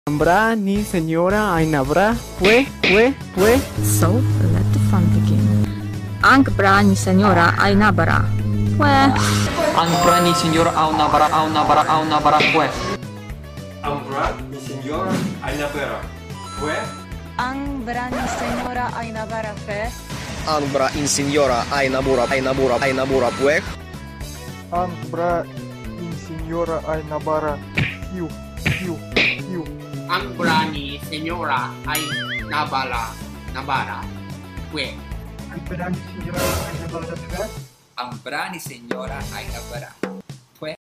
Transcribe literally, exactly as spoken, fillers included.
Ambra ni señora Ainabra, fue, fue, fue. So, let the fun begin. Ang bra ni señora Ainabara. Fue. Ang bra ni señora Ainabara, Ainabara, Ainabara fue. Ang bra ni señora Ainabara fue. Ang bra ni señora Ainabara fue. Ang bra in señora Ainabura, Ainabura, Ainabura fue. Ang bra in señora Ainabara, hiu, hiu, hiu. Ang bra ni señora Ainabara, Nabara fue. Ang bra ni señora Ainabara fue. Ang bra ni señora Ainabara